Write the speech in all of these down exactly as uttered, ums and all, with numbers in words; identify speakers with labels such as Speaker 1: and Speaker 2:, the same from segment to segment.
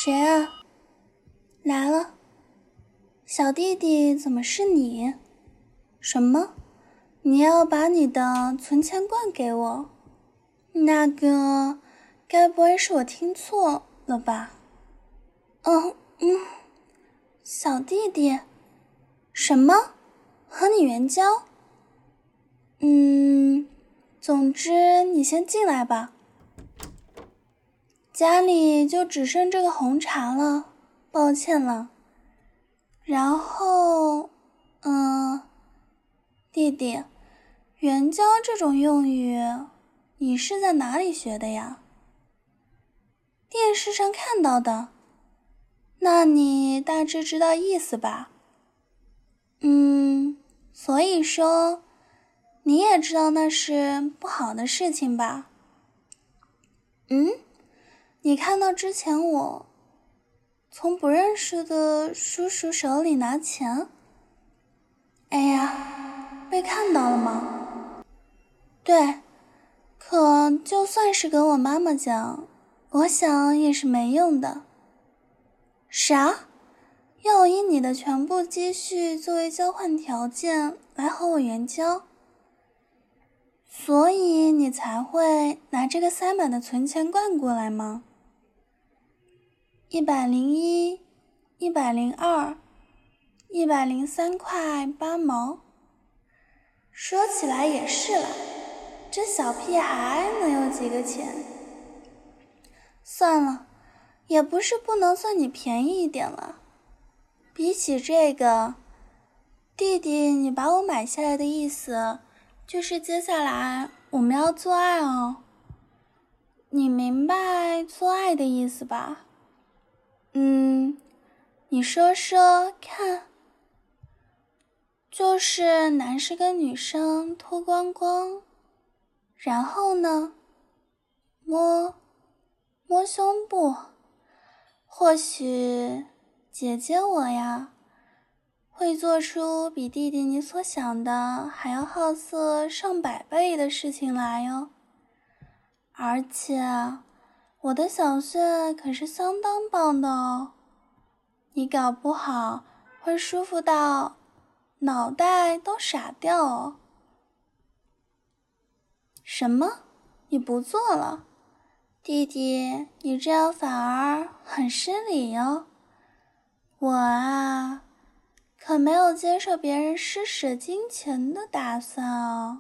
Speaker 1: 谁啊？来了。小弟弟，怎么是你？什么？你要把你的存钱罐给我？那个，该不会是我听错了吧？嗯嗯，小弟弟，什么？和你援交？嗯，总之你先进来吧。家里就只剩这个红茶了，抱歉了。然后，嗯，弟弟，援交这种用语，你是在哪里学的呀？电视上看到的。那你大致知道意思吧？嗯，所以说，你也知道那是不好的事情吧？嗯，你看到之前我从不认识的叔叔手里拿钱？哎呀，被看到了吗？对，可就算是跟我妈妈讲，我想也是没用的。啥？要以你的全部积蓄作为交换条件来和我援交？所以你才会拿这个塞满的存钱罐过来吗？一百零一，一百零二，一百零三块八毛。说起来也是了，这小屁孩能有几个钱？算了，也不是不能算你便宜一点了。比起这个，弟弟，你把我买下来的意思，就是接下来我们要做爱哦。你明白做爱的意思吧？嗯，你说说看。就是男生跟女生脱光光，然后呢，摸摸胸部。或许姐姐我呀，会做出比弟弟你所想的还要好色上百倍的事情来哟。而且我的小穴可是相当棒的哦，你搞不好会舒服到脑袋都傻掉哦。什么？你不做了？弟弟，你这样反而很失礼哟。我啊，可没有接受别人施舍金钱的打算哦。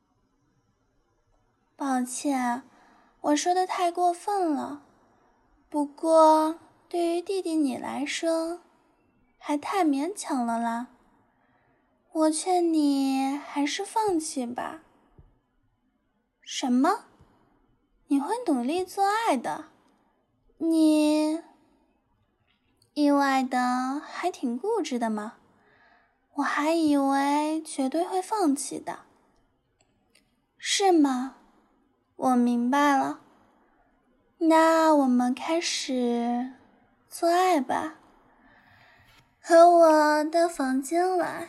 Speaker 1: 抱歉，我说的太过分了。不过，对于弟弟你来说，还太勉强了啦。我劝你还是放弃吧。什么？你会努力做爱的？你意外的还挺固执的嘛，我还以为绝对会放弃的。是吗？我明白了。那我们开始做爱吧，和我到房间来。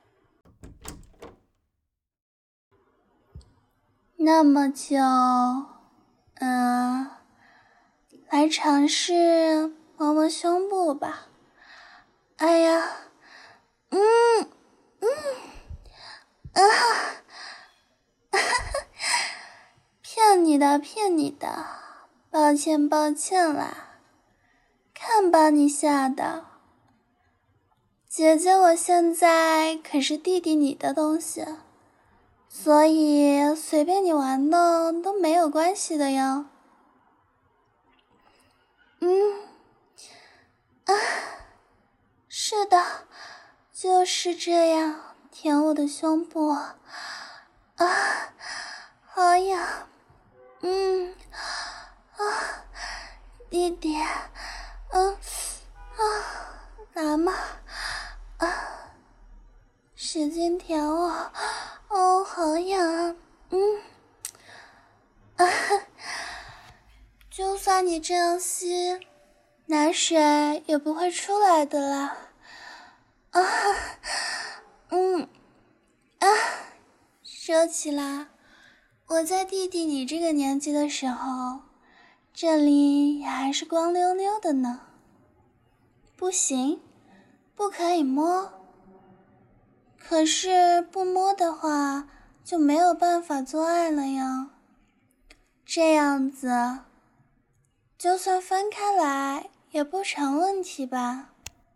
Speaker 1: 那么就，嗯，来尝试摸摸胸部吧。哎呀，嗯嗯啊，骗你的骗你的，抱歉抱歉啦。看把你吓的，姐姐我现在可是弟弟你的东西，所以随便你玩的都没有关系的哟。嗯，啊，是的，就是这样，舔我的胸部，啊，好痒，嗯，啊，弟弟，嗯，啊，来嘛，啊，使劲舔我，哦，好痒啊，嗯，啊，就算你这样吸，奶水也不会出来的啦。啊，嗯，啊，说起来，我在弟弟你这个年纪的时候，这里也还是光溜溜的呢。 不行，不可以摸。可是不摸的话，就没有办法做爱了呀。这样子，就算分开来也不成问题吧？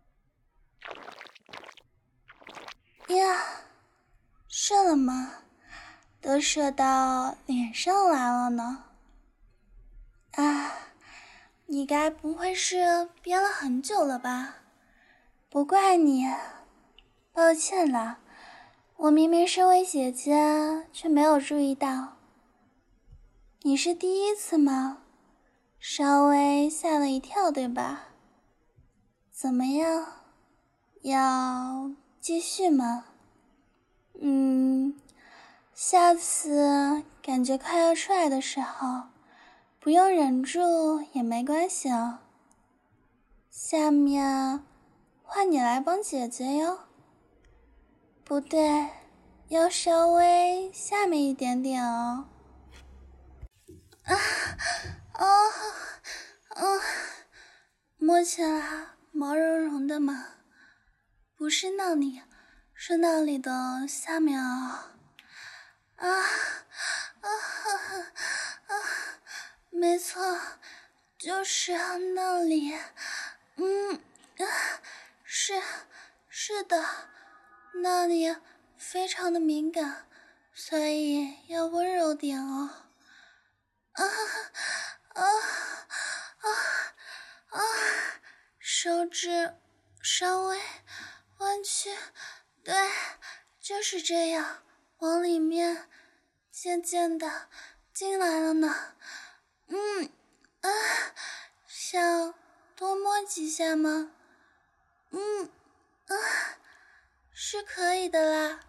Speaker 1: 呀，射了吗？都射到脸上来了呢。啊，你该不会是憋了很久了吧？不怪你，抱歉啦，我明明身为姐姐，却没有注意到。你是第一次吗？稍微吓了一跳，对吧？怎么样？要继续吗？嗯，下次感觉快要出来的时候，不用忍住也没关系哦。下面换你来帮姐姐哟。不对，要稍微下面一点点哦。啊啊啊！摸起来毛茸茸的嘛，不是那里，是那里的下面啊。啊啊啊！没错，就是那里。嗯啊，是是的，那里非常的敏感，所以要温柔点哦。啊啊啊啊！手指稍微弯曲，对，就是这样，往里面渐渐的进来了呢。嗯啊，想多摸几下吗？嗯啊，是可以的啦。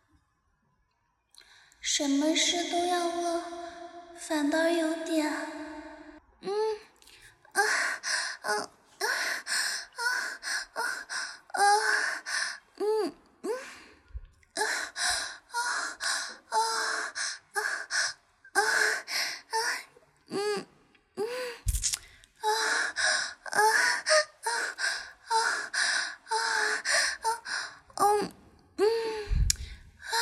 Speaker 1: 什么事都要问，反倒有点……嗯啊啊啊啊啊啊！嗯嗯啊啊啊啊啊啊！嗯嗯啊啊啊啊啊啊！嗯嗯啊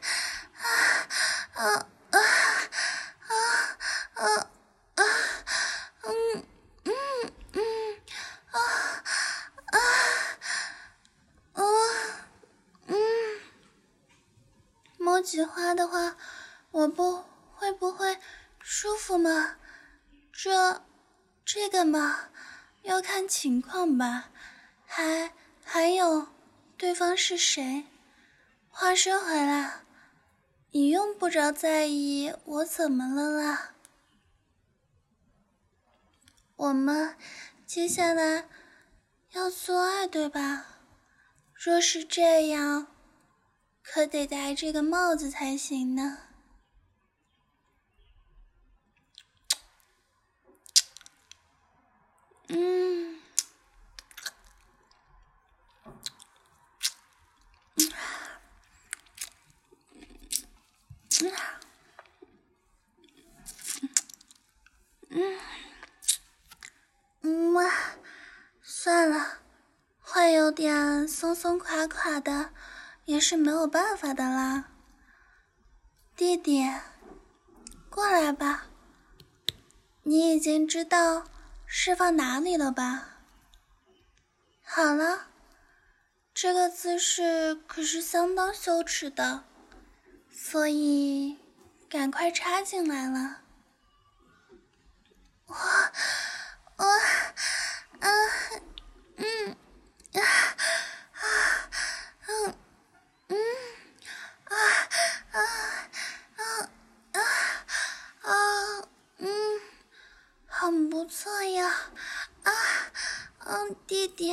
Speaker 1: 啊啊啊啊啊！嗯嗯嗯啊啊啊嗯，摸菊花的话，我不会不会舒服吗？这这个嘛，要看情况吧。还还有，对方是谁？话说回来，你用不着在意我怎么了啦。我们接下来要做爱，对吧？若是这样，可得戴这个帽子才行呢。嗯，嗯，嗯嘛，算了，会有点松松垮垮的，也是没有办法的啦。弟弟，过来吧。你已经知道释放哪里了吧？好了，这个姿势可是相当羞耻的，所以赶快插进来了。我我啊嗯啊啊嗯嗯啊啊啊啊啊嗯，很不错呀啊嗯，弟弟，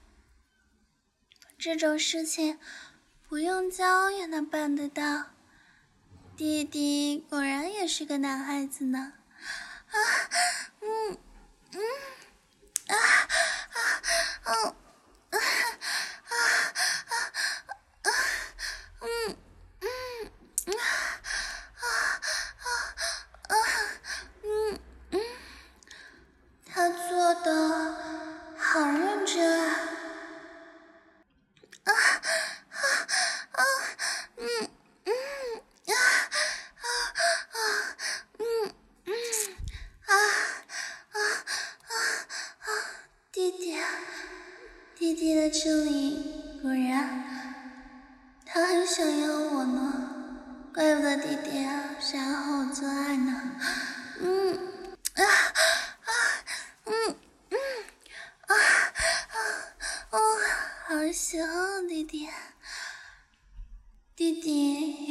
Speaker 1: 这种事情不用教也能办得到。弟弟果然也是个男孩子呢。啊，嗯嗯啊啊嗯啊啊啊啊嗯嗯啊啊啊啊嗯嗯，他做的好认真啊。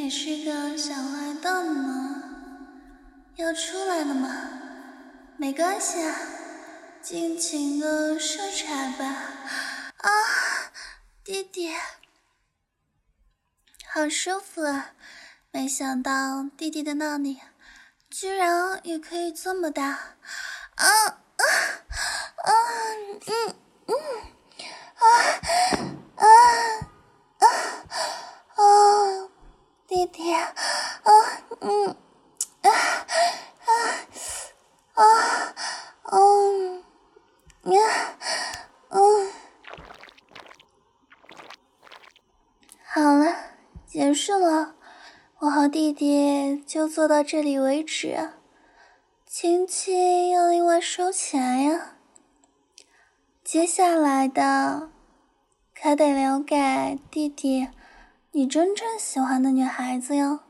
Speaker 1: 是个小坏蛋呢，要出来了吗？没关系啊，尽情的射彩吧。啊，弟弟，好舒服啊！没想到弟弟的那里居然也可以这么大。啊啊啊嗯嗯啊啊啊啊！弟弟啊嗯啊啊啊嗯呀嗯，好了，结束了，我和弟弟就做到这里为止。亲亲要另外收钱呀。接下来的可得留给弟弟你真正喜欢的女孩子哟。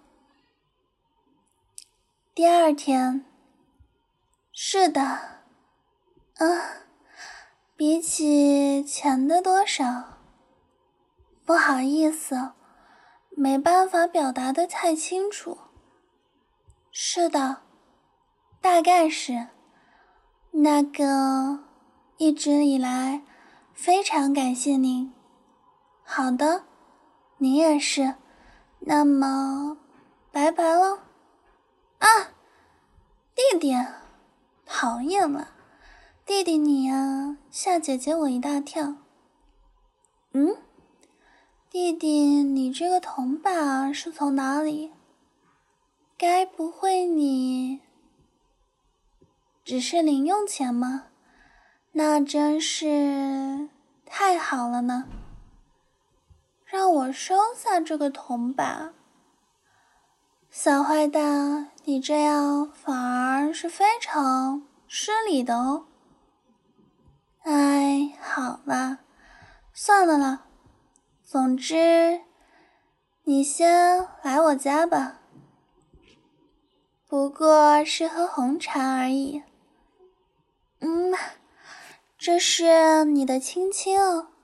Speaker 1: 第二天，是的，啊，比起钱的多少，不好意思，没办法表达得太清楚。是的，大概是那个一直以来非常感谢您。好的，您也是。那么，拜拜喽。啊，弟弟，讨厌了，弟弟你呀，吓姐姐我一大跳。嗯，弟弟，你这个铜把是从哪里？该不会你只是零用钱吗？那真是太好了呢。让我收下这个铜把。小坏蛋，你这样反而是非常失礼的哦。哎，好了，算了啦。总之，你先来我家吧。不过是喝红茶而已。嗯，这是你的亲亲哦。